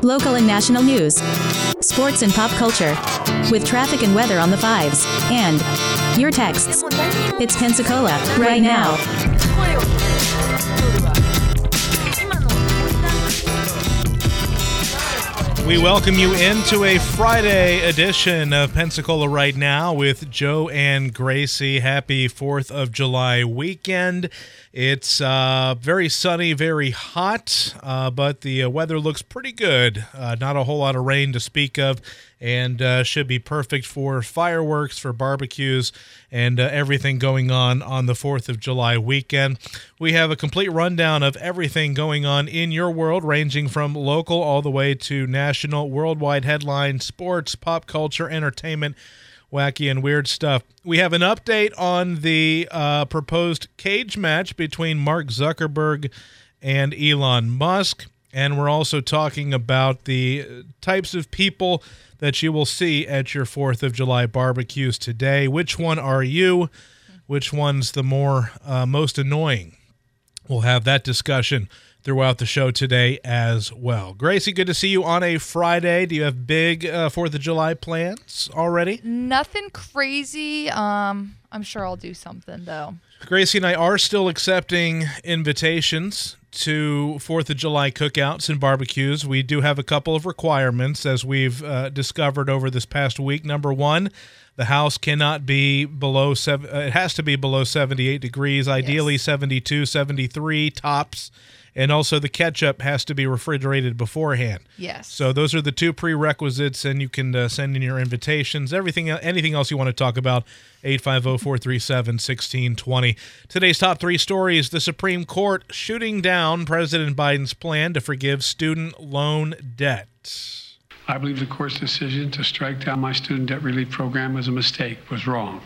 local and national news, sports and pop culture, with traffic and weather on the fives, and your texts. It's Pensacola, right now. We welcome you into a Friday edition of Pensacola Right Now with Joe and Gracie. Happy 4th of July weekend. It's very sunny, very hot, but the weather looks pretty good. Not a whole lot of rain to speak of, and should be perfect for fireworks, for barbecues, and everything going on the 4th of July weekend. We have a complete rundown of everything going on in your world, ranging from local all the way to national, worldwide headlines, sports, pop culture, entertainment, wacky and weird stuff. We have an update on the proposed cage match between Mark Zuckerberg and Elon Musk, and we're also talking about the types of people that you will see at your 4th of July barbecues today. Which one are you? Which one's the most annoying? We'll have that discussion throughout the show today as well. Gracie, good to see you on a Friday. Do you have big 4th of July plans already? Nothing crazy. I'm sure I'll do something, though. Gracie and I are still accepting invitations to 4th of July cookouts and barbecues. We do have a couple of requirements, as we've discovered over this past week. Number one, the house cannot be below it has to be below 78 degrees, ideally yes. 72, 73 tops. And also the ketchup has to be refrigerated beforehand. Yes. So those are the two prerequisites, and you can send in your invitations. Anything else you want to talk about, 850-437-1620. Today's top three stories: the Supreme Court shooting down President Biden's plan to forgive student loan debt. I believe the court's decision to strike down my student debt relief program was a mistake, was wrong.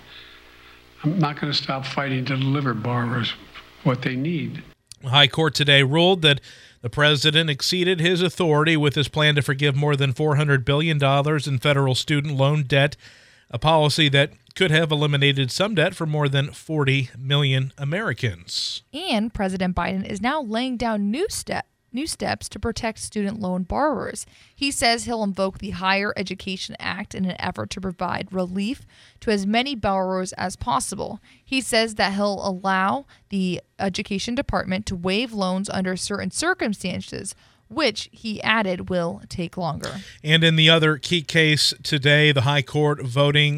I'm not going to stop fighting to deliver borrowers what they need. The High Court today ruled that the president exceeded his authority with his plan to forgive more than $400 billion in federal student loan debt, a policy that could have eliminated some debt for more than 40 million Americans. And President Biden is now laying down new steps to protect student loan borrowers. He says he'll invoke the Higher Education Act in an effort to provide relief to as many borrowers as possible. He says that he'll allow the Education Department to waive loans under certain circumstances, which he added will take longer. And in the other key case today, the High Court voting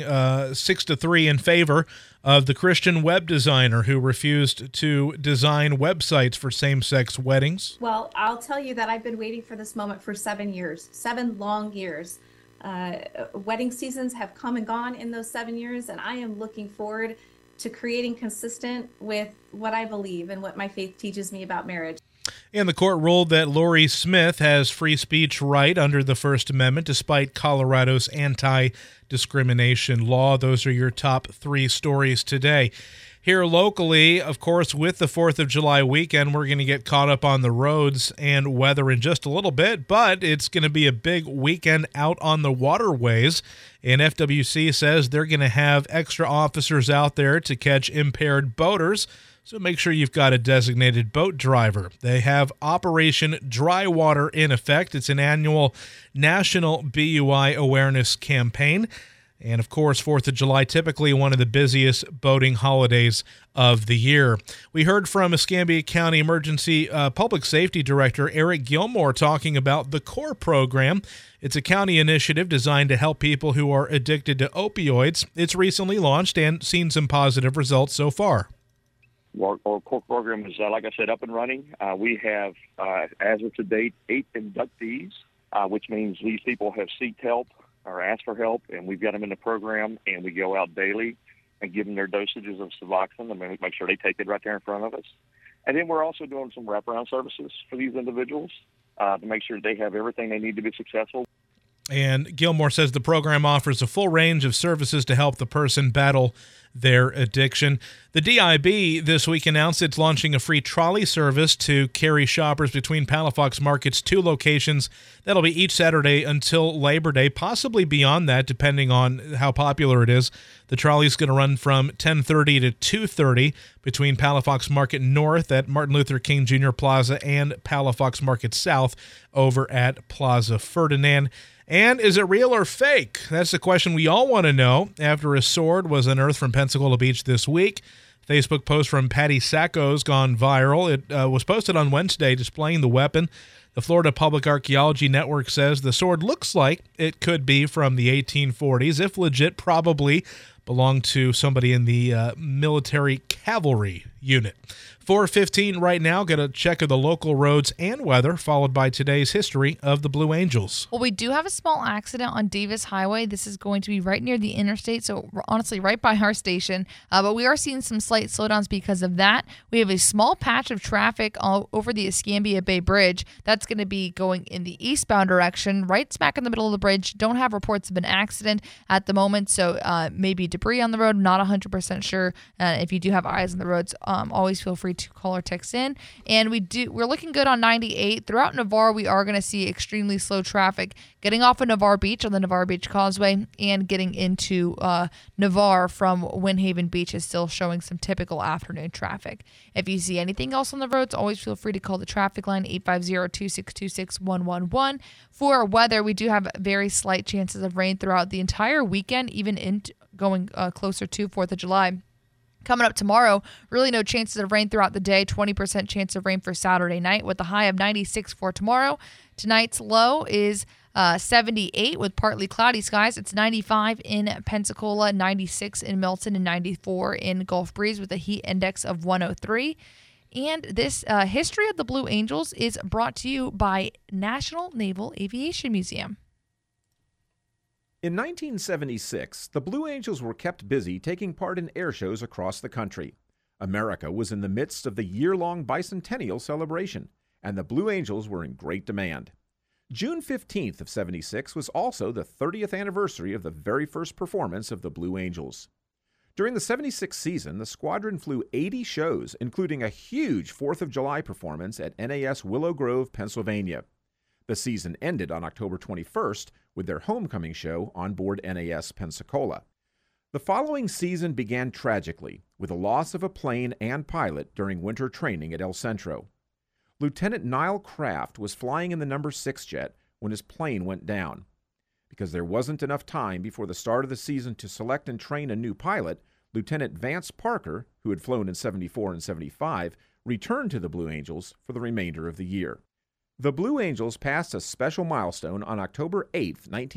6-3 in favor of the Christian web designer who refused to design websites for same-sex weddings. Well, I'll tell you that I've been waiting for this moment for 7 long years. Wedding seasons have come and gone in those 7 years, and I am looking forward to creating consistent with what I believe and what my faith teaches me about marriage. And the court ruled that Lori Smith has free speech right under the First Amendment, despite Colorado's anti-discrimination law. Those are your top three stories today. Here locally, of course, with the 4th of July weekend, we're going to get caught up on the roads and weather in just a little bit, but it's going to be a big weekend out on the waterways. And FWC says they're going to have extra officers out there to catch impaired boaters. So make sure you've got a designated boat driver. They have Operation Dry Water in effect. It's an annual national BUI awareness campaign. And, of course, 4th of July, typically one of the busiest boating holidays of the year. We heard from Escambia County Emergency Public Safety Director Eric Gilmore talking about the CORE program. It's a county initiative designed to help people who are addicted to opioids. It's recently launched and seen some positive results so far. Our CORE program is, like I said, up and running. We have, as of to date, 8 inductees, which means these people have sought help or asked for help, and we've got them in the program, and we go out daily and give them their dosages of Suboxone, and we make sure they take it right there in front of us. And then we're also doing some wraparound services for these individuals to make sure they have everything they need to be successful. And Gilmore says the program offers a full range of services to help the person battle their addiction. The DIB this week announced it's launching a free trolley service to carry shoppers between Palafox Market's 2 locations. That'll be each Saturday until Labor Day, possibly beyond that, depending on how popular it is. The trolley is going to run from 10:30 to 2:30 between Palafox Market North at Martin Luther King Jr. Plaza and Palafox Market South over at Plaza Ferdinand. And is it real or fake? That's the question we all want to know after a sword was unearthed from Pensacola Beach this week. Facebook post from Patty Sacco's gone viral. It was posted on Wednesday displaying the weapon. The Florida Public Archaeology Network says the sword looks like it could be from the 1840s. If legit, probably belonged to somebody in the military cavalry unit. 4:15 right now. Get a check of the local roads and weather, followed by today's history of the Blue Angels. Well, we do have a small accident on Davis Highway. This is going to be right near the interstate, so honestly right by our station. But we are seeing some slight slowdowns because of that. We have a small patch of traffic all over the Escambia Bay Bridge. That's going to be going in the eastbound direction, right smack in the middle of the bridge. Don't have reports of an accident at the moment, so maybe debris on the road. Not 100% sure. If you do have eyes on the roads, always feel free to call or text in. And we're looking good on 98. Throughout Navarre, we are going to see extremely slow traffic getting off of Navarre Beach on the Navarre Beach Causeway and getting into Navarre from Windhaven Beach is still showing some typical afternoon traffic. If you see anything else on the roads, always feel free to call the traffic line 850-2626-111. For our weather, we do have very slight chances of rain throughout the entire weekend, even going closer to 4th of July. Coming up tomorrow, really no chances of rain throughout the day. 20% chance of rain for Saturday night with a high of 96 for tomorrow. Tonight's low is 78 with partly cloudy skies. It's 95 in Pensacola, 96 in Milton, and 94 in Gulf Breeze with a heat index of 103. And this history of the Blue Angels is brought to you by National Naval Aviation Museum. In 1976, the Blue Angels were kept busy taking part in air shows across the country. America was in the midst of the year-long bicentennial celebration, and the Blue Angels were in great demand. June 15th of 76 was also the 30th anniversary of the very first performance of the Blue Angels. During the 76 season, the squadron flew 80 shows, including a huge 4th of July performance at NAS Willow Grove, Pennsylvania. The season ended on October 21st with their homecoming show on board NAS Pensacola. The following season began tragically with the loss of a plane and pilot during winter training at El Centro. Lieutenant Niall Craft was flying in the number 6 jet when his plane went down. Because there wasn't enough time before the start of the season to select and train a new pilot, Lieutenant Vance Parker, who had flown in 74 and 75, returned to the Blue Angels for the remainder of the year. The Blue Angels passed a special milestone on October 8,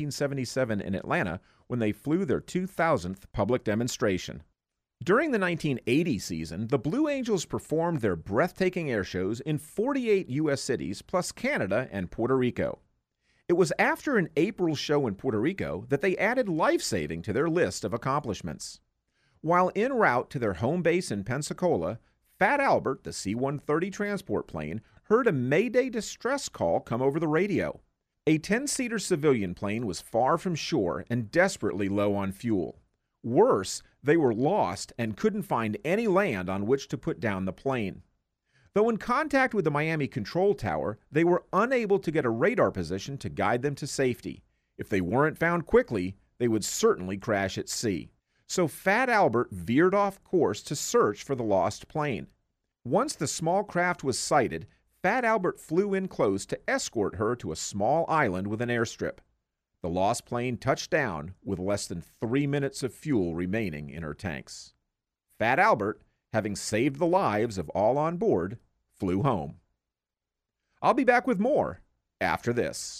1977 in Atlanta when they flew their 2000th public demonstration. During the 1980 season, the Blue Angels performed their breathtaking air shows in 48 U.S. cities plus Canada and Puerto Rico. It was after an April show in Puerto Rico that they added life-saving to their list of accomplishments. While en route to their home base in Pensacola, Fat Albert, the C-130 transport plane, heard a Mayday distress call come over the radio. A 10-seater civilian plane was far from shore and desperately low on fuel. Worse, they were lost and couldn't find any land on which to put down the plane. Though in contact with the Miami Control Tower, they were unable to get a radar position to guide them to safety. If they weren't found quickly, they would certainly crash at sea. So Fat Albert veered off course to search for the lost plane. Once the small craft was sighted, Fat Albert flew in close to escort her to a small island with an airstrip. The lost plane touched down with less than 3 minutes of fuel remaining in her tanks. Fat Albert, having saved the lives of all on board, flew home. I'll be back with more after this.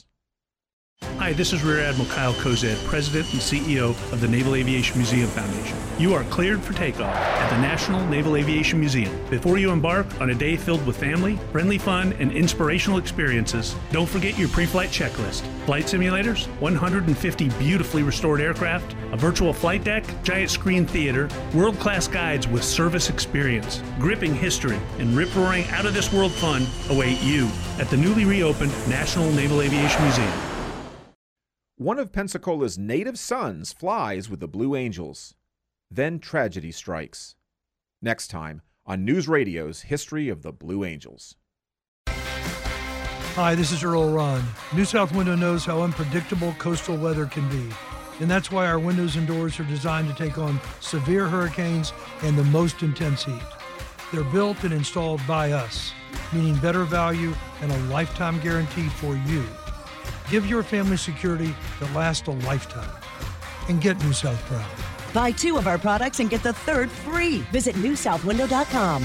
Hi, this is Rear Admiral Kyle Kozad, President and CEO of the Naval Aviation Museum Foundation. You are cleared for takeoff at the National Naval Aviation Museum. Before you embark on a day filled with family, friendly fun, and inspirational experiences, don't forget your pre-flight checklist. Flight simulators, 150 beautifully restored aircraft, a virtual flight deck, giant screen theater, world-class guides with service experience, gripping history, and rip-roaring out-of-this-world fun await you at the newly reopened National Naval Aviation Museum. One of Pensacola's native sons flies with the Blue Angels. Then tragedy strikes. Next time on News Radio's History of the Blue Angels. Hi, this is Earl Ron. New South Window knows how unpredictable coastal weather can be. And that's why our windows and doors are designed to take on severe hurricanes and the most intense heat. They're built and installed by us, meaning better value and a lifetime guarantee for you. Give your family security that lasts a lifetime. And get New South proud. Buy 2 of our products and get the 3rd free. Visit newsouthwindow.com.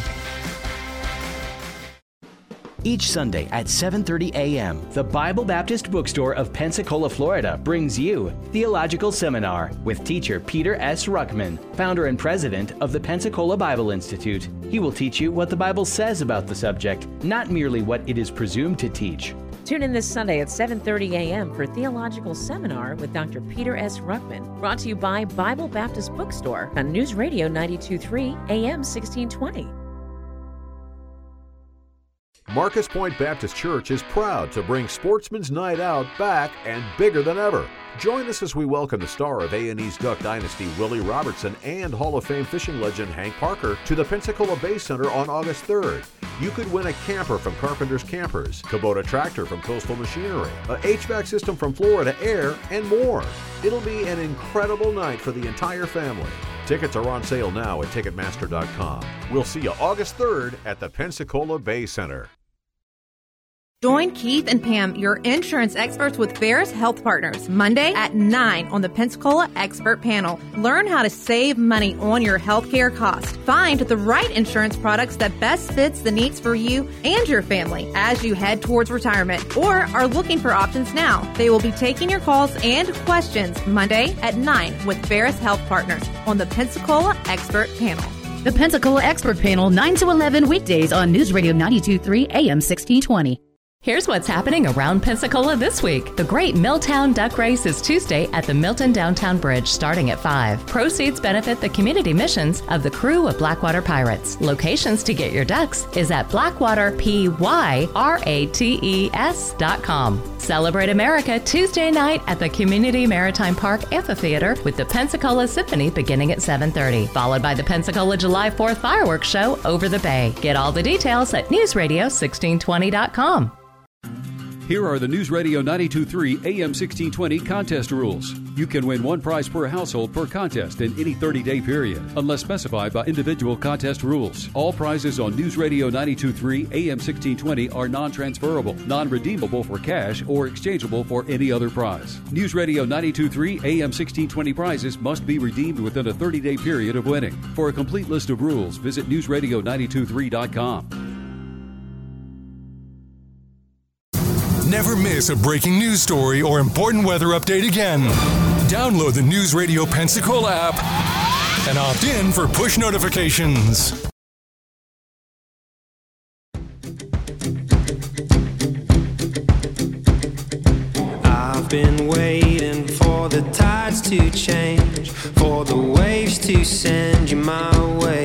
Each Sunday at 7:30 a.m., the Bible Baptist Bookstore of Pensacola, Florida brings you Theological Seminar with teacher Peter S. Ruckman, founder and president of the Pensacola Bible Institute. He will teach you what the Bible says about the subject, not merely what it is presumed to teach. Tune in this Sunday at 7:30 a.m. for Theological Seminar with Dr. Peter S. Ruckman, brought to you by Bible Baptist Bookstore on News Radio 92.3 AM 1620. Marcus Point Baptist Church is proud to bring Sportsman's Night Out back and bigger than ever. Join us as we welcome the star of A&E's Duck Dynasty, Willie Robertson, and Hall of Fame fishing legend Hank Parker to the Pensacola Bay Center on August 3rd. You could win a camper from Carpenter's Campers, Kubota tractor from Coastal Machinery, a HVAC system from Florida Air, and more. It'll be an incredible night for the entire family. Tickets are on sale now at Ticketmaster.com. We'll see you August 3rd at the Pensacola Bay Center. Join Keith and Pam, your insurance experts with Ferris Health Partners, Monday at 9 on the Pensacola Expert Panel. Learn how to save money on your healthcare costs. Find the right insurance products that best fits the needs for you and your family as you head towards retirement or are looking for options now. They will be taking your calls and questions Monday at 9 with Ferris Health Partners on the Pensacola Expert Panel. The Pensacola Expert Panel, 9 to 11 weekdays on News Radio 92.3 AM 1620. Here's what's happening around Pensacola this week. The Great Milltown Duck Race is Tuesday at the Milton Downtown Bridge starting at 5. Proceeds benefit the community missions of the crew of Blackwater Pirates. Locations to get your ducks is at BlackwaterPYRATES.com. Celebrate America Tuesday night at the Community Maritime Park Amphitheater with the Pensacola Symphony beginning at 7:30, followed by the Pensacola July 4th fireworks show over the bay. Get all the details at newsradio1620.com. Here are the News Radio 92.3 AM 1620 contest rules. You can win one prize per household per contest in any 30-day period, unless specified by individual contest rules. All prizes on News Radio 92.3 AM 1620 are non-transferable, non-redeemable for cash, or exchangeable for any other prize. News Radio 92.3 AM 1620 prizes must be redeemed within a 30-day period of winning. For a complete list of rules, visit newsradio923.com. Never miss a breaking news story or important weather update again. Download the News Radio Pensacola app and opt in for push notifications. I've been waiting for the tides to change, for the waves to send you my way.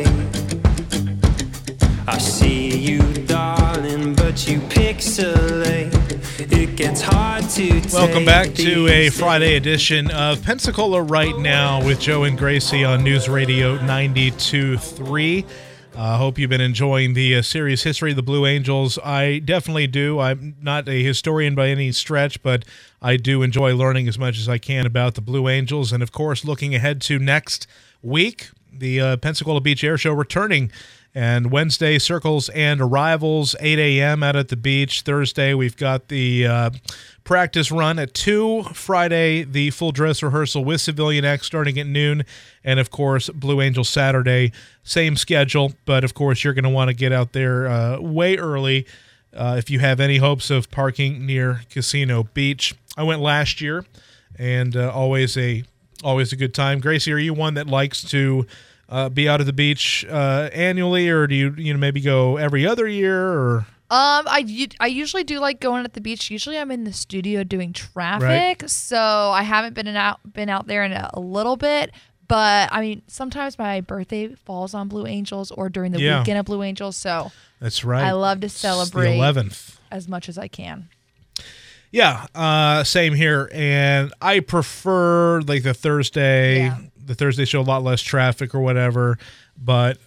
I see you, darling, but you pixelate. It gets hard to Welcome back to a Friday edition of Pensacola Right Now with Joe and Gracie on News Radio 92.3. Hope you've been enjoying the series History of the Blue Angels. I definitely do. I'm not a historian by any stretch, but I do enjoy learning as much as I can about the Blue Angels. And, of course, looking ahead to next week, the Pensacola Beach Air Show returning. And Wednesday, circles and arrivals, 8 a.m. out at the beach. Thursday, we've got the practice run at 2. Friday, the full dress rehearsal with Civilian X starting at noon. And, of course, Blue Angel Saturday, same schedule. But, of course, you're going to want to get out there way early if you have any hopes of parking near Casino Beach. I went last year, and always a good time. Gracie, are you one that likes to be out at the beach annually, or do you maybe go every other year? Or I usually do like going at the beach. Usually I'm in the studio doing traffic, right. So I haven't been out there in a little bit. But I mean, sometimes my birthday falls on Blue Angels or during the weekend of Blue Angels. So that's right. I love to celebrate the 11th as much as I can. Yeah, same here. And I prefer like the Thursday show, a lot less traffic or whatever. But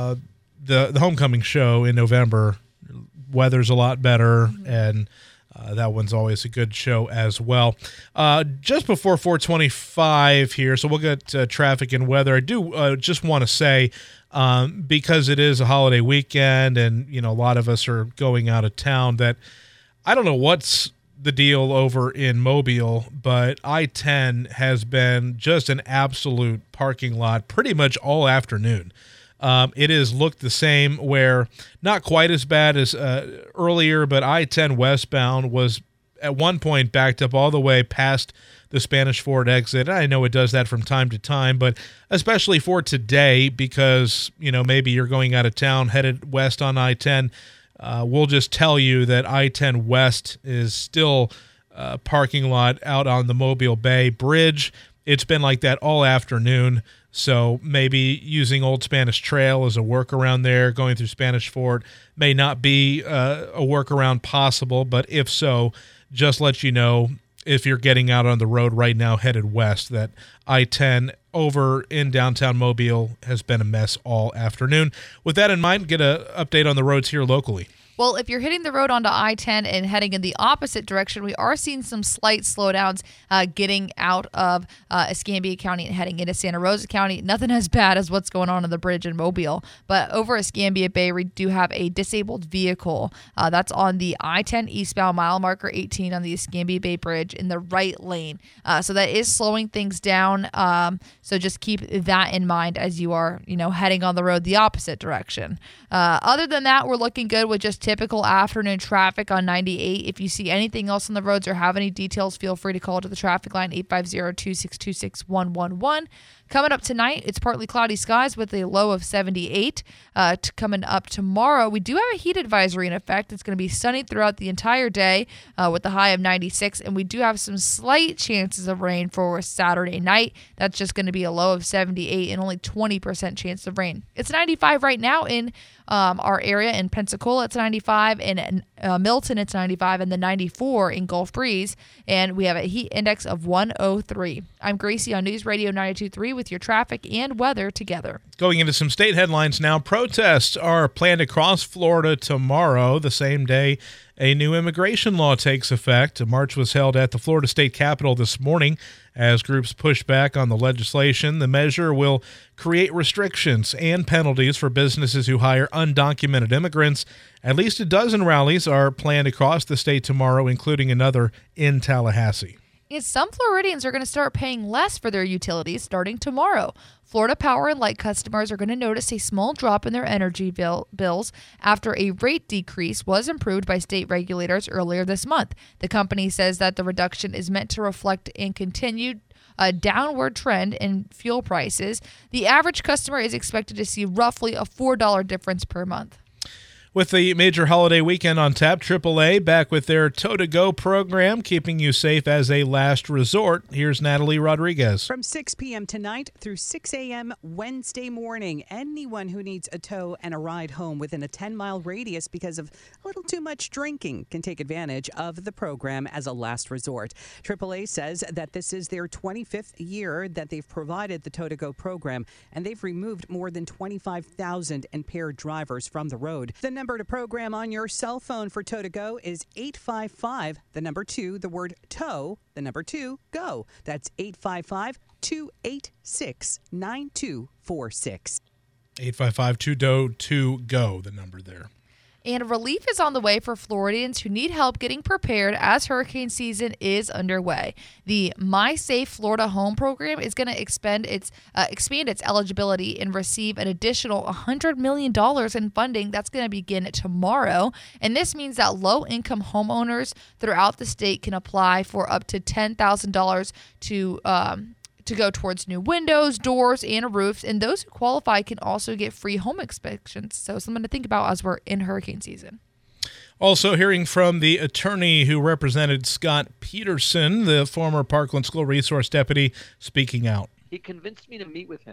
the homecoming show in November, weather's a lot better, and that one's always a good show as well. Just before 4:25 here, so we'll get traffic and weather. I do just want to say, because it is a holiday weekend and, a lot of us are going out of town, that I don't know what's the deal over in Mobile, but I-10 has been just an absolute parking lot pretty much all afternoon. It has looked the same, where not quite as bad as earlier, but I-10 westbound was at one point backed up all the way past the Spanish Fort exit. I know it does that from time to time, but especially for today, because, maybe you're going out of town headed west on I-10, we'll just tell you that I-10 West is still parking lot out on the Mobile Bay Bridge. It's been like that all afternoon. So maybe using Old Spanish Trail as a workaround there, going through Spanish Fort may not be a workaround possible, but if so, just let you know, if you're getting out on the road right now headed west, that I-10 over in downtown Mobile has been a mess all afternoon. With that in mind, get an update on the roads here locally. Well, if you're hitting the road onto I-10 and heading in the opposite direction, we are seeing some slight slowdowns getting out of Escambia County and heading into Santa Rosa County. Nothing as bad as what's going on the bridge in Mobile. But over Escambia Bay, we do have a disabled vehicle. That's on the I-10 eastbound mile marker 18 on the Escambia Bay Bridge in the right lane. So that is slowing things down. So just keep that in mind as you are, heading on the road the opposite direction. Other than that, we're looking good with just typical afternoon traffic on 98. If you see anything else on the roads or have any details, feel free to call to the traffic line 850-262-6111. Coming up tonight, it's partly cloudy skies with a low of 78. Coming up tomorrow, we do have a heat advisory in effect. It's going to be sunny throughout the entire day with a high of 96, and we do have some slight chances of rain for Saturday night. That's just going to be a low of 78 and only 20% chance of rain. It's 95 right now in our area. In Pensacola, it's 95. In Milton, it's 95, and the 94 in Gulf Breeze. And we have a heat index of 103. I'm Gracie on News Radio 92.3 with your traffic and weather together. Going into some state headlines now. Protests are planned across Florida tomorrow, the same day a new immigration law takes effect. A march was held at the Florida State Capitol this morning as groups push back on the legislation. The measure will create restrictions and penalties for businesses who hire undocumented immigrants. At least a dozen rallies are planned across the state tomorrow, including another in Tallahassee. And some Floridians are going to start paying less for their utilities starting tomorrow. Florida Power and Light customers are going to notice a small drop in their energy bills after a rate decrease was approved by state regulators earlier this month. The company says that the reduction is meant to reflect a continued downward trend in fuel prices. The average customer is expected to see roughly a $4 difference per month. With the major holiday weekend on tap, AAA back with their Tow-to-Go program, keeping you safe as a last resort. Here's Natalie Rodriguez. From 6 p.m. tonight through 6 a.m. Wednesday morning, anyone who needs a tow and a ride home within a 10-mile radius because of a little too much drinking can take advantage of the program as a last resort. AAA says that this is their 25th year that they've provided the Tow-to-Go program, and they've removed more than 25,000 impaired drivers from the road. The number to program on your cell phone for Tow-to-Go is 855, the number 2, the word tow, the number 2, go. That's 855-286-9246. 855-2-DO-2-GO, the number there. And relief is on the way for Floridians who need help getting prepared as hurricane season is underway. The My Safe Florida Home program is going to expand its eligibility and receive an additional $100 million in funding. That's going to begin tomorrow. And this means that low-income homeowners throughout the state can apply for up to $10,000 to go towards new windows, doors, and roofs. And those who qualify can also get free home inspections. So something to think about as we're in hurricane season. Also hearing from the attorney who represented Scott Peterson, the former Parkland School Resource Deputy, speaking out. He convinced me to meet with him.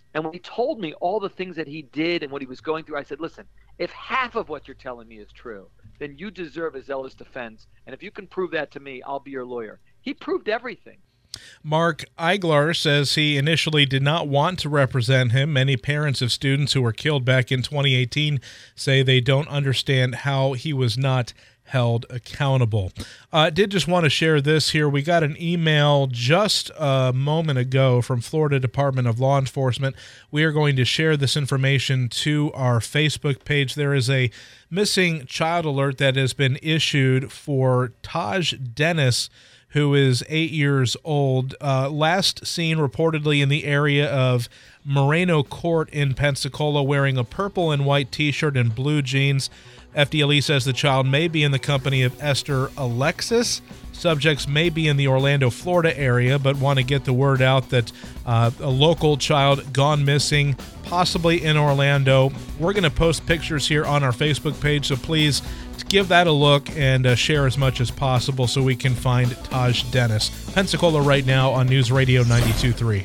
And when he told me all the things that he did and what he was going through, I said, listen, if half of what you're telling me is true, then you deserve a zealous defense. And if you can prove that to me, I'll be your lawyer. He proved everything. Mark Eiglar says he initially did not want to represent him. Many parents of students who were killed back in 2018 say they don't understand how he was not held accountable. Did just want to share this here. We got an email just a moment ago from Florida Department of Law Enforcement. We are going to share this information to our Facebook page. There is a missing child alert that has been issued for Taj Dennis, who is 8 years old. Last seen reportedly in the area of Moreno Court in Pensacola wearing a purple and white T-shirt and blue jeans. FDLE says the child may be in the company of Esther Alexis. Subjects may be in the Orlando, Florida area, but want to get the word out that a local child gone missing, possibly in Orlando. We're going to post pictures here on our Facebook page, so please give that a look and share as much as possible so we can find Taj Dennis. Pensacola right now on News Radio 92.3.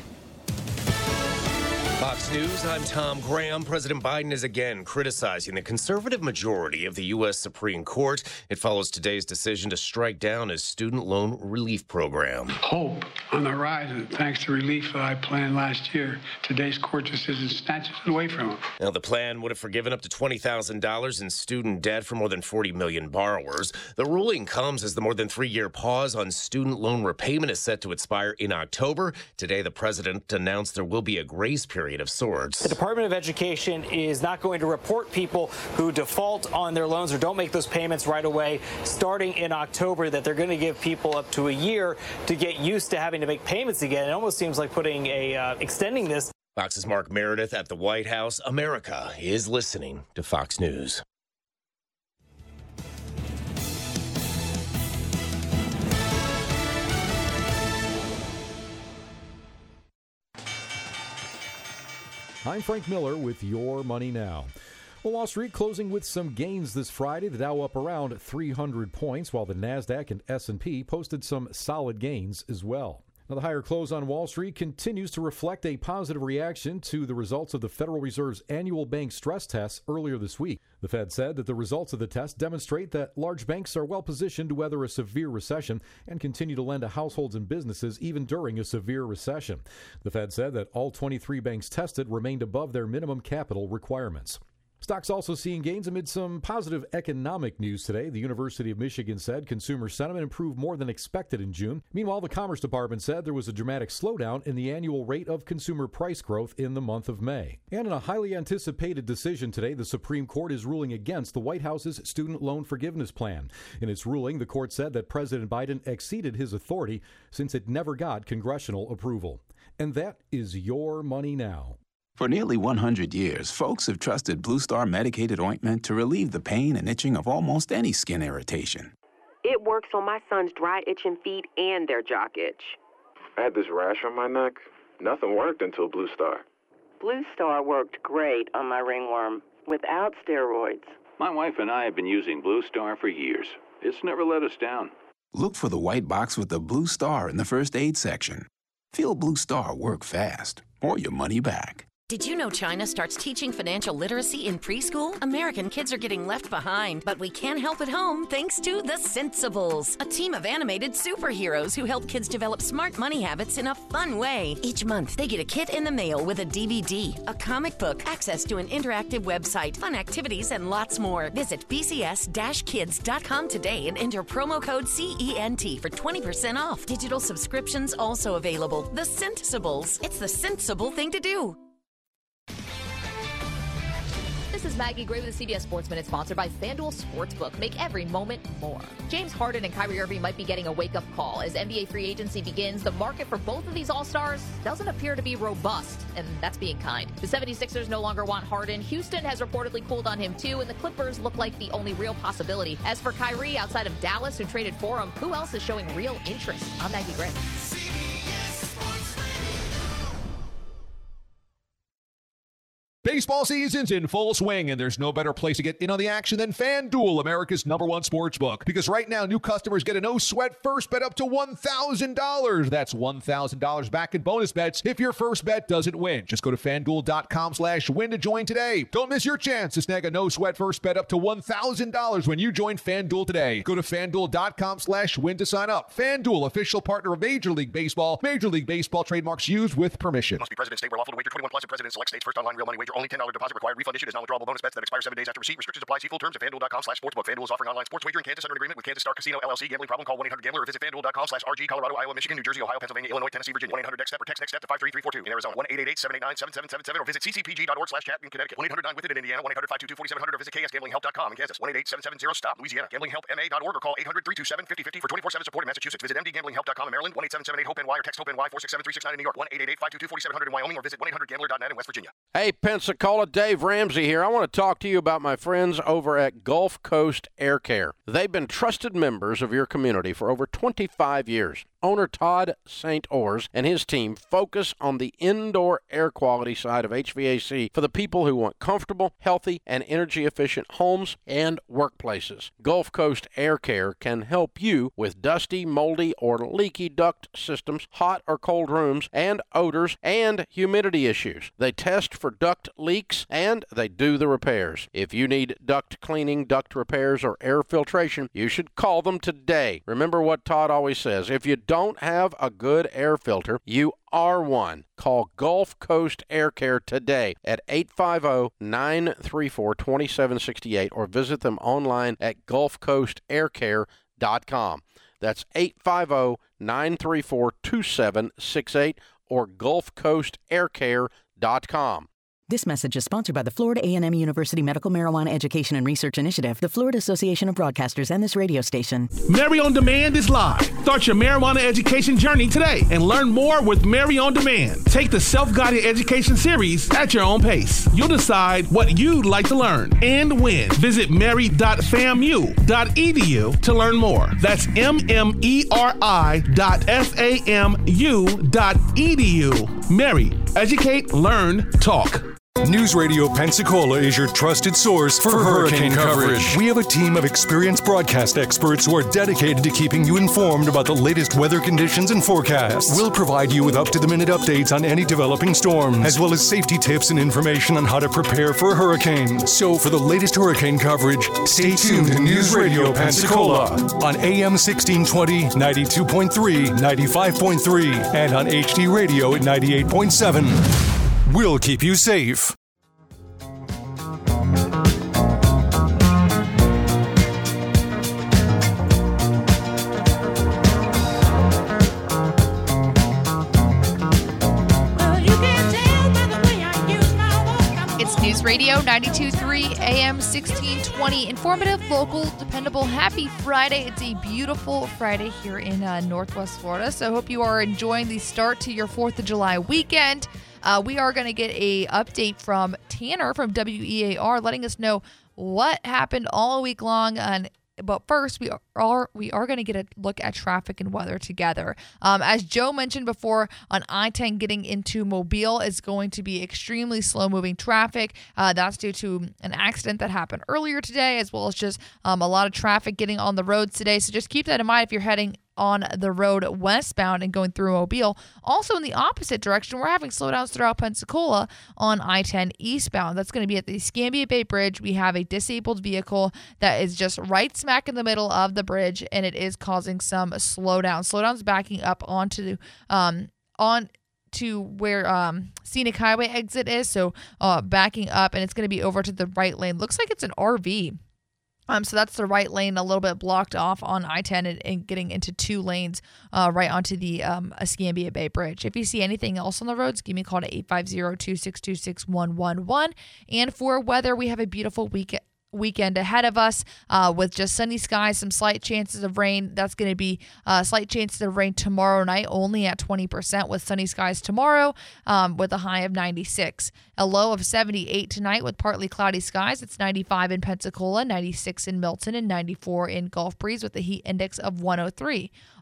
Fox News, I'm Tom Graham. President Biden is again criticizing the conservative majority of the U.S. Supreme Court. It follows today's decision to strike down his student loan relief program. Hope on the horizon, thanks to relief that I planned last year. Today's court decision snatches it away from him. Now, the plan would have forgiven up to $20,000 in student debt for more than 40 million borrowers. The ruling comes as the more than 3-year pause on student loan repayment is set to expire in October. Today, the president announced there will be a grace period of sorts. The Department of Education is not going to report people who default on their loans or don't make those payments right away starting in October, that they're going to give people up to a year to get used to having to make payments again. It almost seems like extending this. Fox's Mark Meredith at the White House. America is listening to Fox News. I'm Frank Miller with Your Money Now. Well, Wall Street closing with some gains this Friday. The Dow up around 300 points, while the NASDAQ and S&P posted some solid gains as well. Now, the higher close on Wall Street continues to reflect a positive reaction to the results of the Federal Reserve's annual bank stress tests earlier this week. The Fed said that the results of the test demonstrate that large banks are well positioned to weather a severe recession and continue to lend to households and businesses even during a severe recession. The Fed said that all 23 banks tested remained above their minimum capital requirements. Stocks also seeing gains amid some positive economic news today. The University of Michigan said consumer sentiment improved more than expected in June. Meanwhile, the Commerce Department said there was a dramatic slowdown in the annual rate of consumer price growth in the month of May. And in a highly anticipated decision today, the Supreme Court is ruling against the White House's student loan forgiveness plan. In its ruling, the court said that President Biden exceeded his authority since it never got congressional approval. And that is Your Money Now. For nearly 100 years, folks have trusted Blue Star medicated ointment to relieve the pain and itching of almost any skin irritation. It works on my son's dry, itching feet and their jock itch. I had this rash on my neck. Nothing worked until Blue Star. Blue Star worked great on my ringworm without steroids. My wife and I have been using Blue Star for years. It's never let us down. Look for the white box with the Blue Star in the first aid section. Feel Blue Star work fast, or your money back. Did you know China starts teaching financial literacy in preschool? American kids are getting left behind, but we can help at home thanks to The Sensibles, a team of animated superheroes who help kids develop smart money habits in a fun way. Each month, they get a kit in the mail with a DVD, a comic book, access to an interactive website, fun activities, and lots more. Visit bcs-kids.com today and enter promo code CENT for 20% off. Digital subscriptions also available. The Sensibles. It's the sensible thing to do. This is Maggie Gray with the CBS Sports Minute, sponsored by FanDuel Sportsbook. Make every moment more. James Harden and Kyrie Irving might be getting a wake-up call. As NBA free agency begins, the market for both of these All-Stars doesn't appear to be robust, and that's being kind. The 76ers no longer want Harden. Houston has reportedly pulled on him too, and the Clippers look like the only real possibility. As for Kyrie, outside of Dallas, who traded for him, who else is showing real interest? I'm Maggie Gray. Baseball season's in full swing, and there's no better place to get in on the action than FanDuel, America's #1 sports book. Because right now, new customers get a no-sweat first bet up to $1,000. That's $1,000 back in bonus bets if your first bet doesn't win. Just go to FanDuel.com/win to join today. Don't miss your chance to snag a no-sweat first bet up to $1,000 when you join FanDuel today. Go to FanDuel.com/win to sign up. FanDuel, official partner of Major League Baseball. Major League Baseball trademarks used with permission. Must be present in state where lawful to wager 21 plus and present in select states. First online real money wager. Only $10 deposit required. Refund issued as non-withdrawable bonus bets that expire 7 days after receipt. Restrictions apply. See full terms at FanDuel.com/sportsbook. FanDuel is offering online sports wagering in Kansas under an agreement with Kansas Star Casino LLC. Gambling problem? Call 1-800-GAMBLER or visit FanDuel.com/RG. Colorado, Iowa, Michigan, New Jersey, Ohio, Pennsylvania, Illinois, Tennessee, Virginia. 1-800-NEXT-STEP or text NEXT-STEP to 53342. In Arizona, 1-888-789-7777 or visit ccpg.org/chat in Connecticut. 1-800-9-WITH-IT in Indiana. 1-800-522-4700 or visit KSGamblingHelp.com in Kansas. 1-888-770-STOP. Louisiana. GamblingHelpMA.org or call 800-327-5050 for 24/7 support in Massachusetts. Visit MDGamblingHelp.com in Maryland. 1-877-8-HOPE-NY or text HOPE-NY 467-369 in New York. 1-888-522-4700 in Wyoming or visit 1-800-GAMBLER.net in West Virginia. Hey, Pensacola, Dave Ramsey here. I want to talk to you about my friends over at Gulf Coast Air Care. They've been trusted members of your community for over 25 years. Owner Todd St. Ors and his team focus on the indoor air quality side of HVAC for the people who want comfortable, healthy, and energy-efficient homes and workplaces. Gulf Coast Air Care can help you with dusty, moldy, or leaky duct systems, hot or cold rooms, and odors and humidity issues. They test for duct leaks, and they do the repairs. If you need duct cleaning, duct repairs, or air filtration, you should call them today. Remember what Todd always says, if you don't have a good air filter, you are one. Call Gulf Coast Air Care today at 850-934-2768 or visit them online at gulfcoastaircare.com. That's 850-934-2768 or gulfcoastaircare.com. This message is sponsored by the Florida A&M University Medical Marijuana Education and Research Initiative, the Florida Association of Broadcasters, and this radio station. Mary on Demand is live. Start your marijuana education journey today and learn more with Mary on Demand. Take the self-guided education series at your own pace. You'll decide what you'd like to learn and when. Visit mary.famu.edu to learn more. That's mmeri.famu.edu. Mary, educate, learn, talk. News Radio Pensacola is your trusted source for hurricane coverage. We have a team of experienced broadcast experts who are dedicated to keeping you informed about the latest weather conditions and forecasts. We'll provide you with up-to-the-minute updates on any developing storms, as well as safety tips and information on how to prepare for a hurricane. So for the latest hurricane coverage, stay tuned to News Radio Pensacola on AM 1620, 92.3, 95.3, and on HD Radio at 98.7. We'll keep you safe. It's News Radio 92.3 AM 1620. Informative, local, dependable. Happy Friday. It's a beautiful Friday here in Northwest Florida. So I hope you are enjoying the start to your 4th of July weekend. We are going to get a update from Tanner from WEAR letting us know what happened all week long. But first, we are going to get a look at traffic and weather together. As Joe mentioned before, on I-10 getting into Mobile is going to be extremely slow-moving traffic. That's due to an accident that happened earlier today, as well as just a lot of traffic getting on the roads today. So just keep that in mind if you're heading on the road westbound and going through Mobile. Also in the opposite direction, we're having slowdowns throughout Pensacola on I-10 eastbound. That's going to be at the Escambia Bay Bridge. We have a disabled vehicle that is just right smack in the middle of the bridge, and it is causing some slowdowns. Slowdowns backing up onto where Scenic Highway exit is, so backing up, and it's going to be over to the right lane. Looks like it's an RV. So that's the right lane, a little bit blocked off on I-10 and getting into 2 lanes right onto the Escambia Bay Bridge. If you see anything else on the roads, give me a call to 850-262-6111. And for weather, we have a beautiful weekend ahead of us with just sunny skies, some slight chances of rain. That's going to be slight chances of rain tomorrow night, only at 20% with sunny skies tomorrow with a high of 96. A low of 78 tonight with partly cloudy skies. It's 95 in Pensacola, 96 in Milton, and 94 in Gulf Breeze with a heat index of 103.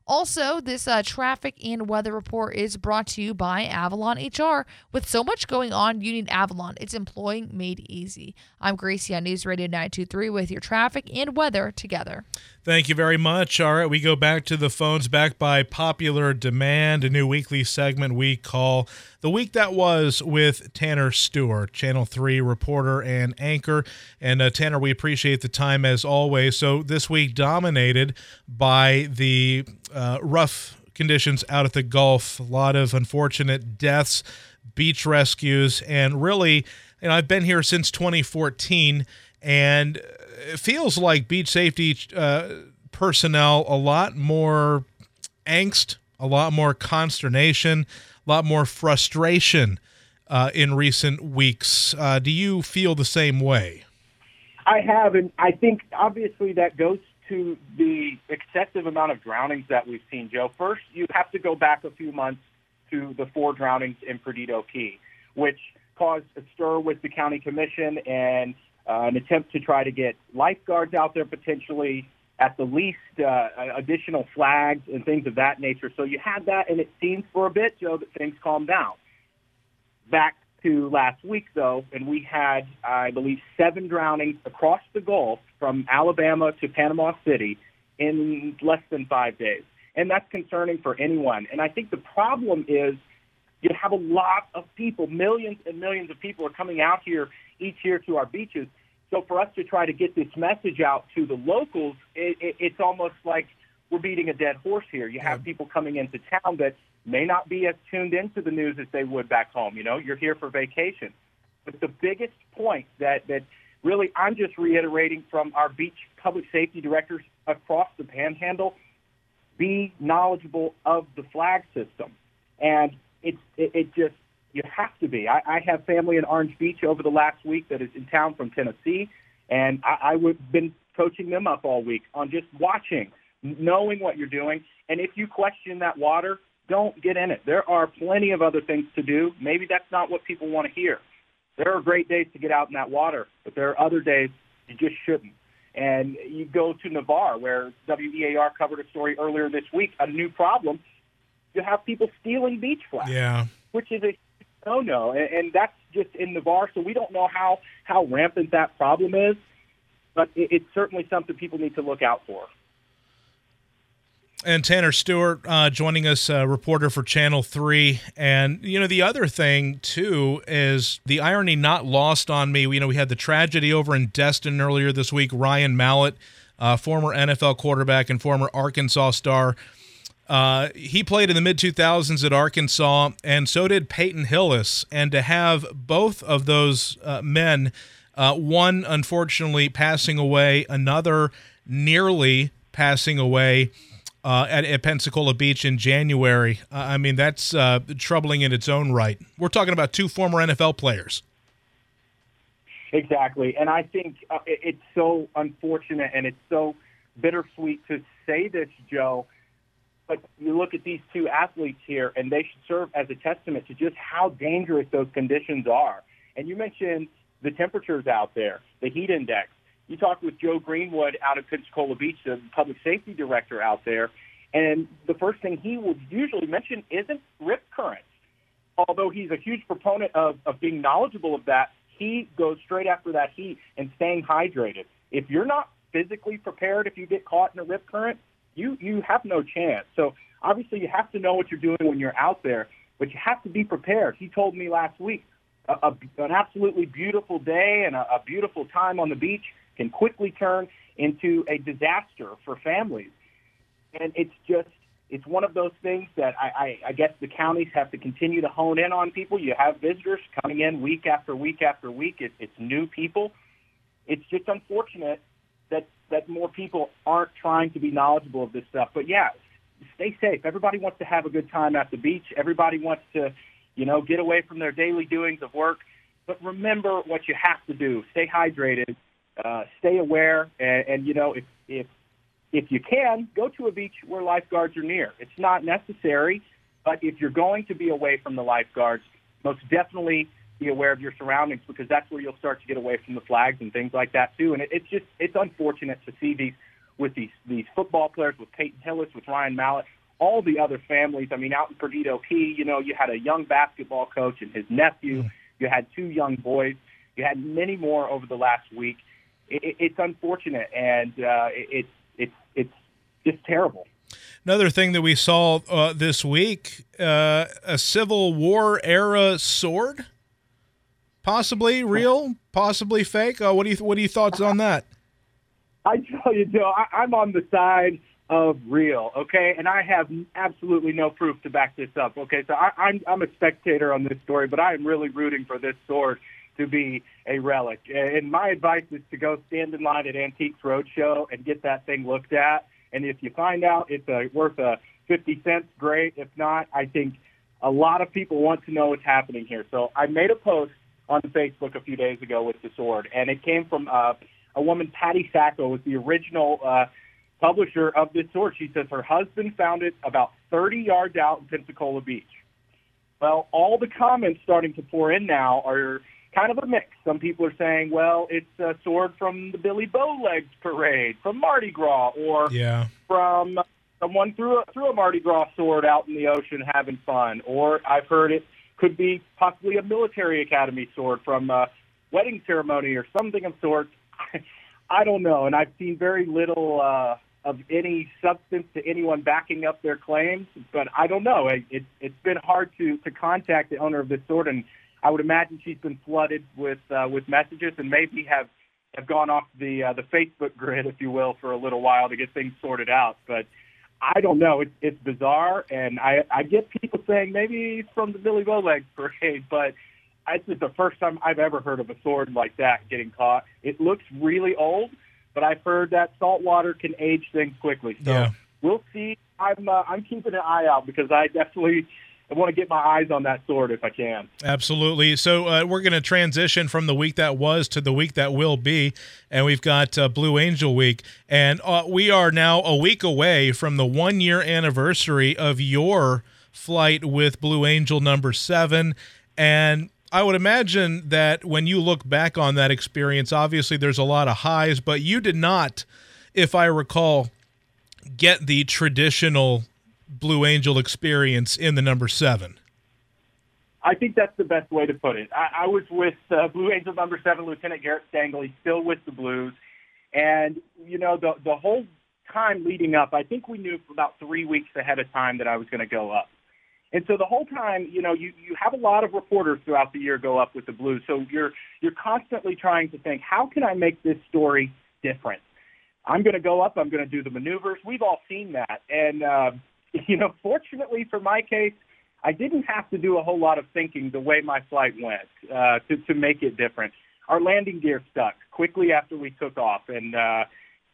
Also, this traffic and weather report is brought to you by Avalon HR. With so much going on, you need Avalon. It's employing made easy. I'm Gracie on News Radio 923 with your traffic and weather together. Thank you very much. All right, we go back to the phones, back by popular demand, a new weekly segment we call The Week That Was with Tanner Stewart, Channel 3 reporter and anchor. And Tanner, we appreciate the time as always. So this week dominated by the rough conditions out at the Gulf, a lot of unfortunate deaths, beach rescues, and really, I've been here since 2014, and it feels like beach safety personnel, a lot more angst, a lot more consternation, a lot more frustration in recent weeks. Do you feel the same way? I have, and I think obviously that goes to the excessive amount of drownings that we've seen, Joe. First, you have to go back a few months to the 4 drownings in Perdido Key, which caused a stir with the county commission and an attempt to try to get lifeguards out there potentially, at the least additional flags and things of that nature. So you had that, and it seemed for a bit, Joe, that things calmed down. Back to last week, though, and we had, I believe, 7 drownings across the Gulf from Alabama to Panama City in less than 5 days. And that's concerning for anyone. And I think the problem is you have a lot of people, millions and millions of people are coming out here each year to our beaches. So for us to try to get this message out to the locals, it's almost like we're beating a dead horse here. You have people coming into town that may not be as tuned into the news as they would back home. You're here for vacation. But the biggest point that really I'm just reiterating from our beach public safety directors across the Panhandle, be knowledgeable of the flag system. And it just, you have to be. I have family in Orange Beach over the last week that is in town from Tennessee, and I've been coaching them up all week on just watching, knowing what you're doing. And if you question that water, don't get in it. There are plenty of other things to do. Maybe that's not what people want to hear. There are great days to get out in that water, but there are other days you just shouldn't. And you go to Navarre, where WEAR covered a story earlier this week, a new problem. You have people stealing beach flags, which is a no-no, and that's just in Navarre, so we don't know how rampant that problem is, but it's certainly something people need to look out for. And Tanner Stewart joining us, reporter for Channel 3. And, the other thing, too, is the irony not lost on me. We had the tragedy over in Destin earlier this week. Ryan Mallett, former NFL quarterback and former Arkansas star. He played in the mid-2000s at Arkansas, and so did Peyton Hillis. And to have both of those men, one unfortunately passing away, another nearly passing away, at Pensacola Beach in January. That's troubling in its own right. We're talking about 2 former NFL players. Exactly. And I think it's so unfortunate and it's so bittersweet to say this, Joe, but you look at these 2 athletes here, and they should serve as a testament to just how dangerous those conditions are. And you mentioned the temperatures out there, the heat index. You talked with Joe Greenwood out of Pensacola Beach, the public safety director out there, and the first thing he would usually mention isn't rip currents. Although he's a huge proponent of being knowledgeable of that, he goes straight after that heat and staying hydrated. If you're not physically prepared, if you get caught in a rip current, you have no chance. So obviously you have to know what you're doing when you're out there, but you have to be prepared. He told me last week, an absolutely beautiful day and a beautiful time on the beach can quickly turn into a disaster for families. And it's one of those things that I guess the counties have to continue to hone in on people. You have visitors coming in week after week after week. It's new people. It's just unfortunate that more people aren't trying to be knowledgeable of this stuff. But, yeah, stay safe. Everybody wants to have a good time at the beach. Everybody wants to, get away from their daily doings of work. But remember what you have to do. Stay hydrated. Stay aware, and if you can, go to a beach where lifeguards are near. It's not necessary, but if you're going to be away from the lifeguards, most definitely be aware of your surroundings, because that's where you'll start to get away from the flags and things like that too. And it's unfortunate to see these with these football players, with Peyton Hillis, with Ryan Mallett, all the other families. I mean, out in Perdido Key, you know, you had a young basketball coach and his nephew. You had 2 young boys. You had many more over the last week. It's unfortunate, and it's just terrible. Another thing that we saw this week, a Civil War era sword, possibly real, possibly fake. What are your thoughts on that? I tell you, Joe, I'm on the side of real, okay? And I have absolutely no proof to back this up, okay? So I'm a spectator on this story, but I am really rooting for this sword to be a relic. And my advice is to go stand in line at Antiques Roadshow and get that thing looked at. And if you find out it's worth 50 cents, great. If not, I think a lot of people want to know what's happening here. So I made a post on Facebook a few days ago with the sword, and it came from a woman, Patty Sacco, was the original publisher of this sword. She says her husband found it about 30 yards out in Pensacola Beach. Well, all the comments starting to pour in now are kind of a mix. Some people are saying, well, it's a sword from the Billy Bowlegs parade, from Mardi Gras, or from someone threw a Mardi Gras sword out in the ocean having fun. Or I've heard it could be possibly a military academy sword from a wedding ceremony or something of sorts. I don't know, and I've seen very little of any substance to anyone backing up their claims, but I don't know. It's been hard to contact the owner of this sword, and I would imagine she's been flooded with messages and maybe have gone off the Facebook grid, if you will, for a little while to get things sorted out. But I don't know. It's bizarre, and I get people saying maybe it's from the Billy Bowlegs parade, but it's just the first time I've ever heard of a sword like that getting caught. It looks really old, but I've heard that salt water can age things quickly. So we'll see. I'm keeping an eye out because I definitely want to get my eyes on that sword if I can. Absolutely. So we're going to transition from the week that was to the week that will be, and we've got Blue Angel Week. And we are now a week away from the 1-year anniversary of your flight with Blue Angel number 7. And I would imagine that when you look back on that experience, obviously there's a lot of highs, but you did not, if I recall, get the traditional Blue Angel experience in the number 7. I think that's the best way to put it. I was with Blue Angel number 7, Lieutenant Garrett Stengel. He's still with the Blues. And, you know, the whole time leading up, I think we knew for about 3 weeks ahead of time that I was going to go up. And so the whole time, you know, you have a lot of reporters throughout the year go up with the Blues. So you're constantly trying to think, how can I make this story different? I'm going to go up. I'm going to do the maneuvers. We've all seen that. And, you know, fortunately for my case, I didn't have to do a whole lot of thinking the way my flight went to make it different. Our landing gear stuck quickly after we took off. And, I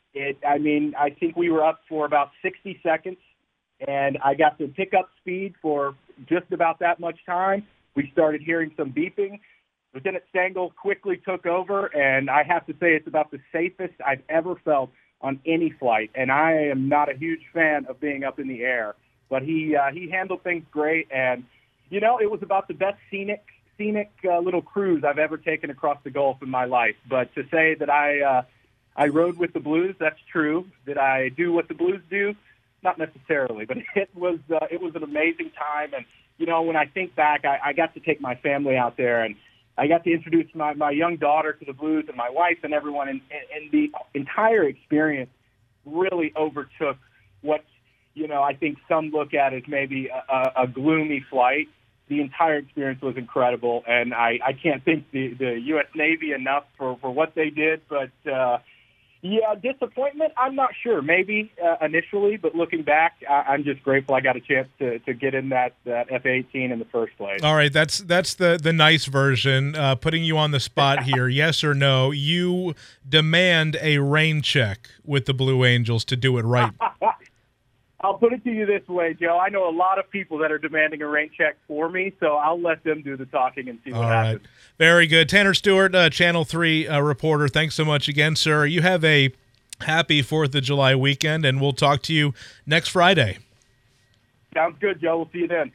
think we were up for about 60 seconds. And I got to pick up speed for just about that much time. We started hearing some beeping. Lieutenant Stengel quickly took over, and I have to say it's about the safest I've ever felt on any flight. And I am not a huge fan of being up in the air, but he handled things great. And, you know, it was about the best scenic little cruise I've ever taken across the Gulf in my life. But to say that I rode with the Blues, that's true. Did I do what the Blues do? Not necessarily, but it was an amazing time. And, you know, when I think back, I got to take my family out there, and I got to introduce my young daughter to the Blues and my wife and everyone. And the entire experience really overtook what, you know, I think some look at as maybe a gloomy flight. The entire experience was incredible, and I can't thank the U.S. Navy enough for what they did, but yeah, disappointment, I'm not sure. Maybe initially, but looking back, I'm just grateful I got a chance to get in that F-18 in the first place. All right, that's the nice version. Putting you on the spot here, yes or no, you demand a rain check with the Blue Angels to do it right. I'll put it to you this way, Joe. I know a lot of people that are demanding a rain check for me, so I'll let them do the talking and see what happens. Right. Very good. Tanner Stewart, Channel 3 reporter, thanks so much again, sir. You have a happy 4th of July weekend, and we'll talk to you next Friday. Sounds good, Joe. We'll see you then.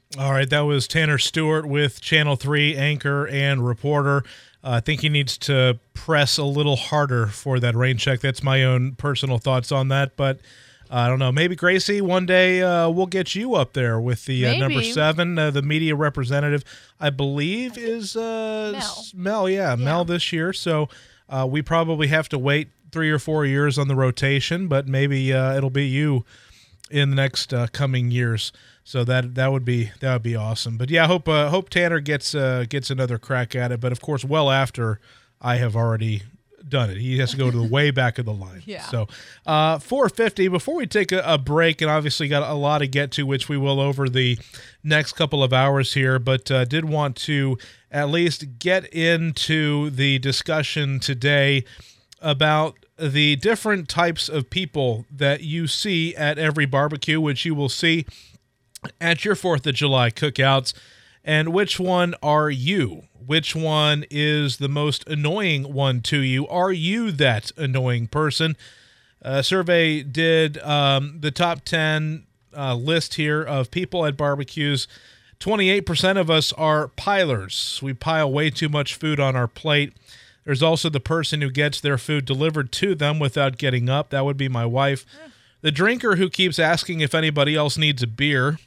All right, that was Tanner Stewart with Channel 3 anchor and reporter. I think he needs to press a little harder for that rain check. That's my own personal thoughts on that, but I don't know. Maybe, Gracie, one day we'll get you up there with the number 7, the media representative, I believe, is Mel. Yeah, Mel this year. So we probably have to wait 3 or 4 years on the rotation, but maybe it'll be you in the next coming years. So that would be awesome. But yeah, hope Tanner gets another crack at it. But of course, well after I have already done it, he has to go to the way back of the line. Yeah. So 4:50. Before we take a break, and obviously got a lot to get to, which we will over the next couple of hours here. But did want to at least get into the discussion today about the different types of people that you see at every barbecue, which you will see at your 4th of July cookouts, and which one are you? Which one is the most annoying one to you? Are you that annoying person? A survey did the top 10 list here of people at barbecues. 28% of us are pilers. We pile way too much food on our plate. There's also the person who gets their food delivered to them without getting up. That would be my wife. The drinker who keeps asking if anybody else needs a beer.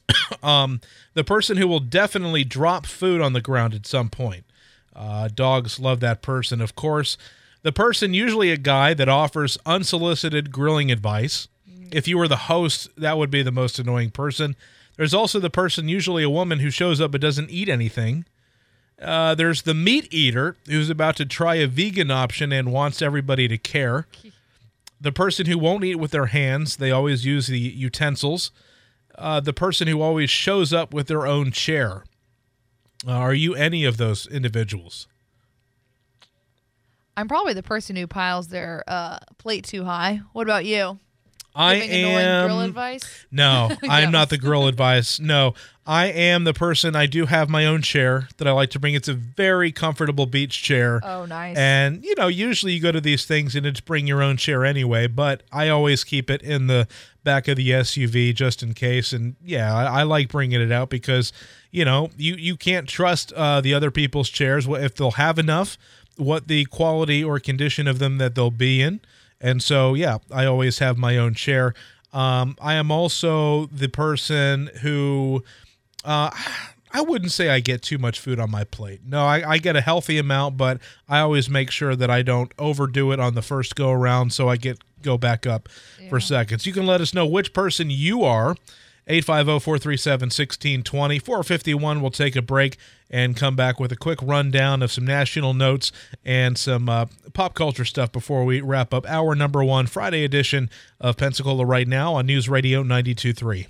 The person who will definitely drop food on the ground at some point. Dogs love that person, of course. The person, usually a guy, that offers unsolicited grilling advice. If you were the host, that would be the most annoying person. There's also the person, usually a woman, who shows up but doesn't eat anything. There's the meat eater who's about to try a vegan option and wants everybody to care. The person who won't eat with their hands. They always use the utensils. The person who always shows up with their own chair. Are you any of those individuals? I'm probably the person who piles their plate too high. What about you? I am grill advice? No, I'm not the grill advice. No, I am the person. I do have my own chair that I like to bring. It's a very comfortable beach chair. Oh, nice. And usually you go to these things and it's bring your own chair anyway, but I always keep it in the back of the SUV just in case. And yeah, I like bringing it out because you can't trust the other people's chairs if they'll have enough, what the quality or condition of them that they'll be in. And so, yeah, I always have my own chair. I am also the person who, I wouldn't say I get too much food on my plate. No, I get a healthy amount, but I always make sure that I don't overdo it on the first go around, so I go back up for seconds. You can let us know which person you are. 850-437-1620. 4:51, we'll take a break and come back with a quick rundown of some national notes and some pop culture stuff before we wrap up our number 1 Friday edition of Pensacola Right Now on News Radio 92.3.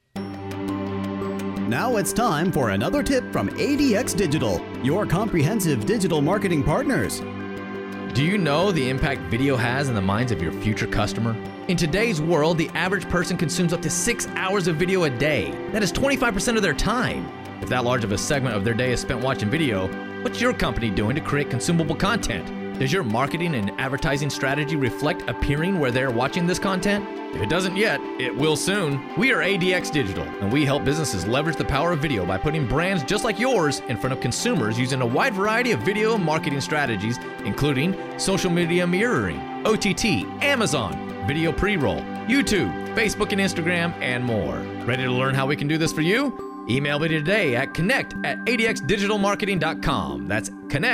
Now it's time for another tip from ADX Digital, your comprehensive digital marketing partners. Do you know the impact video has in the minds of your future customer? In today's world, the average person consumes up to 6 hours of video a day. That is 25% of their time. If that large of a segment of their day is spent watching video, what's your company doing to create consumable content? Does your marketing and advertising strategy reflect appearing where they're watching this content? If it doesn't yet, it will soon. We are ADX Digital, and we help businesses leverage the power of video by putting brands just like yours in front of consumers using a wide variety of video marketing strategies, including social media mirroring, OTT, Amazon, video pre-roll, YouTube, Facebook and Instagram, and more. Ready to learn how we can do this for you? Email me today at connect@adxdigitalmarketing.com. That's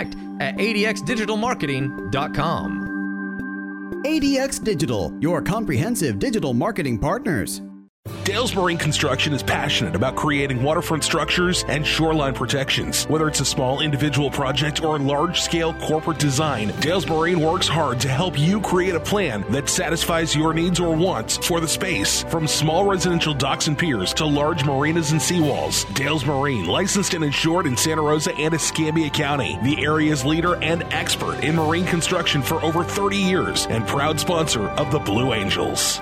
connect@adxdigitalmarketing.com. ADX Digital, your comprehensive digital marketing partners. Dales Marine Construction is passionate about creating waterfront structures and shoreline protections. Whether it's a small individual project or a large-scale corporate design, Dales Marine works hard to help you create a plan that satisfies your needs or wants for the space. From small residential docks and piers to large marinas and seawalls, Dales Marine, licensed and insured in Santa Rosa and Escambia County, the area's leader and expert in marine construction for over 30 years and proud sponsor of the Blue Angels.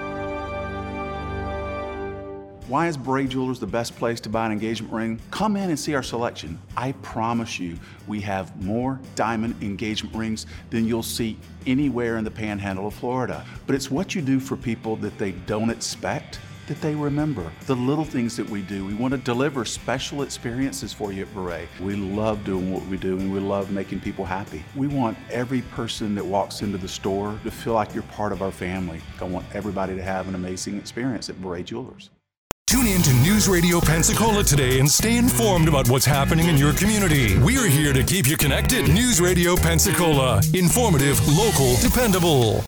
Why is Bray Jewelers the best place to buy an engagement ring? Come in and see our selection. I promise you, we have more diamond engagement rings than you'll see anywhere in the panhandle of Florida. But it's what you do for people that they don't expect that they remember the little things that we do. We want to deliver special experiences for you at Beret. We love doing what we do, and we love making people happy. We want every person that walks into the store to feel like you're part of our family. I want everybody to have an amazing experience at Beret Jewelers. Tune in to News Radio Pensacola today and stay informed about what's happening in your community. We're here to keep you connected. News Radio Pensacola. Informative, local, dependable.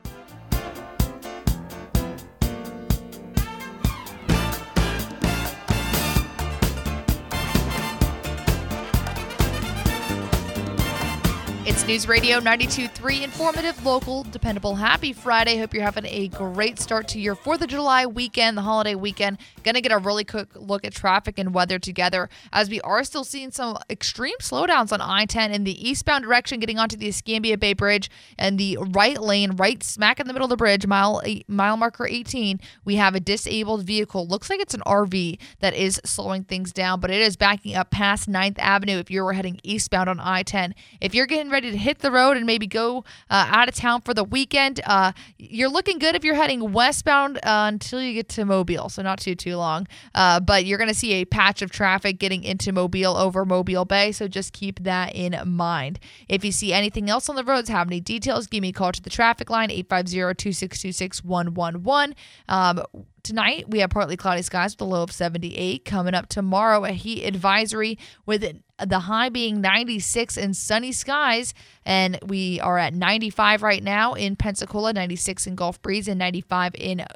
It's News Radio 92.3, informative, local, dependable. Happy Friday. Hope you're having a great start to your 4th of July weekend, the holiday weekend. Going to get a really quick look at traffic and weather together, as we are still seeing some extreme slowdowns on I-10 in the eastbound direction, getting onto the Escambia Bay Bridge and the right lane, right smack in the middle of the bridge, mile marker 18. We have a disabled vehicle. Looks like it's an RV that is slowing things down, but it is backing up past 9th Avenue if you're heading eastbound on I-10. If you're getting ready to hit the road and maybe go out of town for the weekend, you're looking good if you're heading westbound until you get to Mobile, so not too long. But you're going to see a patch of traffic getting into Mobile over Mobile Bay, so just keep that in mind. If you see anything else on the roads, have any details, give me a call to the traffic line, 850-262-6111. Tonight, we have partly cloudy skies with a low of 78. Coming up tomorrow, a heat advisory with the high being 96 and sunny skies. And we are at 95 right now in Pensacola, 96 in Gulf Breeze, and 96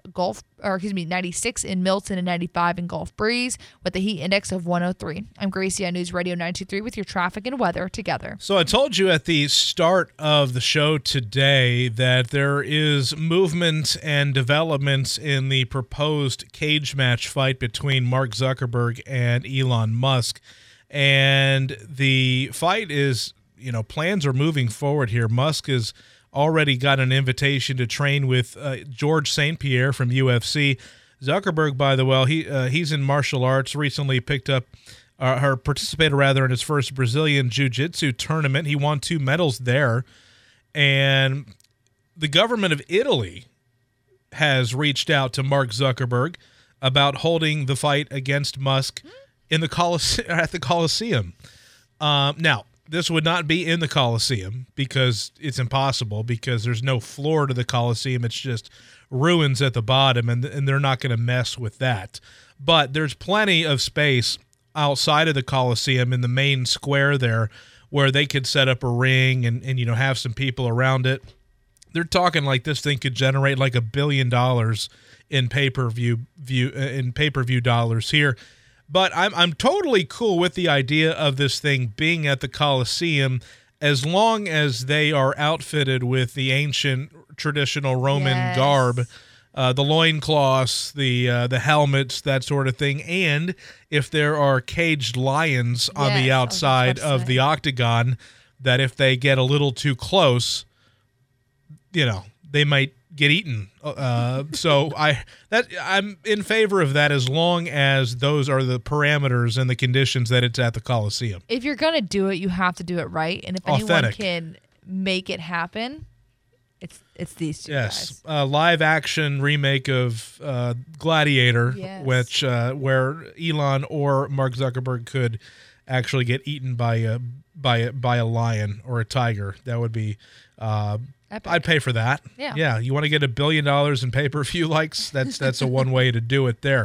in Milton, and 95 in Gulf Breeze, with the heat index of 103. I'm Gracie on News Radio 92.3 with your traffic and weather together. So I told you at the start of the show today that there is movement and developments in the proposed cage match fight between Mark Zuckerberg and Elon Musk. And the fight is, plans are moving forward here. Musk has already got an invitation to train with George St. Pierre from UFC. Zuckerberg, by the way, he's in martial arts, recently participated in his first Brazilian Jiu-Jitsu tournament. He won 2 medals there. And the government of Italy has reached out to Mark Zuckerberg about holding the fight against Musk at the Coliseum. Now, this would not be in the Coliseum because it's impossible, because there's no floor to the Coliseum. It's just ruins at the bottom, and they're not going to mess with that. But there's plenty of space outside of the Coliseum in the main square there where they could set up a ring and have some people around it. They're talking like this thing could generate like $1 billion in pay-per-view dollars here. But I'm totally cool with the idea of this thing being at the Coliseum, as long as they are outfitted with the ancient traditional Roman garb, the loincloths, the helmets, that sort of thing. And if there are caged lions on the outside of the octagon, that if they get a little too close, they might get eaten. So I'm in favor of that, as long as those are the parameters and the conditions that it's at the Coliseum. If you're going to do it, you have to do it right. And if anyone can make it happen, it's these two guys. Live action remake of Gladiator, which where Elon or Mark Zuckerberg could actually get eaten by a lion or a tiger. That would be epic. I'd pay for that. Yeah. You want to get $1 billion in pay-per-view likes? That's a one way to do it there.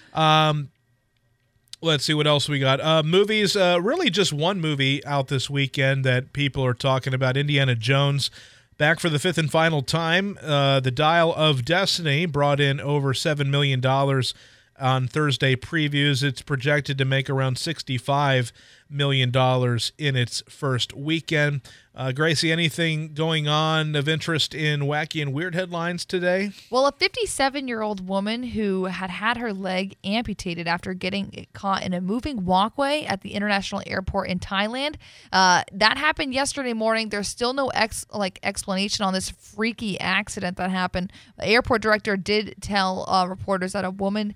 Let's see what else we got. Movies, really just one movie out this weekend that people are talking about. Indiana Jones, back for the 5th and final time. The Dial of Destiny brought in over $7 million on Thursday previews. It's projected to make around $65 million in its first weekend. Gracie, anything going on of interest in wacky and weird headlines today? Well, a 57-year-old woman who had her leg amputated after getting caught in a moving walkway at the international airport in Thailand. That happened yesterday morning. There's still no explanation on this freaky accident that happened. The airport director did tell reporters that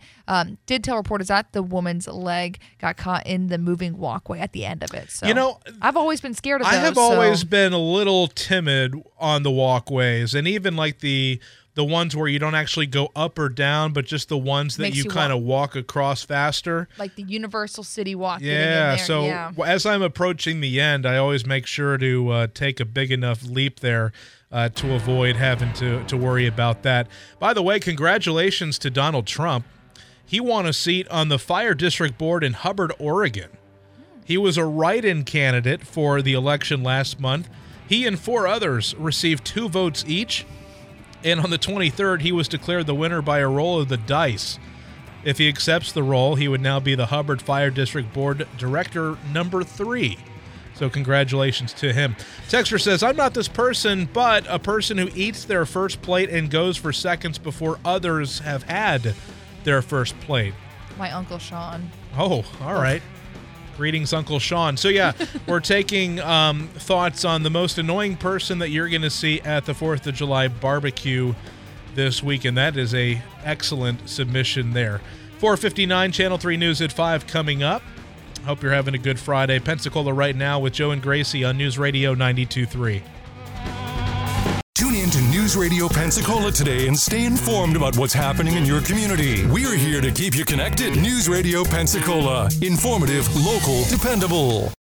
the woman's leg got caught in the moving walkway at the end of it. So I've always been scared of those. I have always been a little timid on the walkways, and even like the the ones where you don't actually go up or down, but just the ones that Makes you you kind of walk across faster. Like the Universal City Walk. Yeah, so yeah. as I'm approaching the end, I always make sure to take a big enough leap there to avoid having to worry about that. By the way, congratulations to Donald Trump. He won a seat on the Fire District Board in Hubbard, Oregon. He was a write-in candidate for the election last month. He and 4 others received 2 votes each. And on the 23rd, he was declared the winner by a roll of the dice. If he accepts the role, he would now be the Hubbard Fire District Board Director number 3. So congratulations to him. Texter says, I'm not this person, but a person who eats their first plate and goes for seconds before others have had their first plate. My Uncle Sean. Oh, all right. Greetings, Uncle Sean. So, yeah, we're taking thoughts on the most annoying person that you're going to see at the 4th of July barbecue this week, and that is a excellent submission there. 4:59, Channel 3 News at 5 coming up. Hope you're having a good Friday. Pensacola right now with Joe and Gracie on News Radio 92.3. Tune in to News Radio Pensacola today and stay informed about what's happening in your community. We're here to keep you connected. News Radio Pensacola. Informative, local, dependable.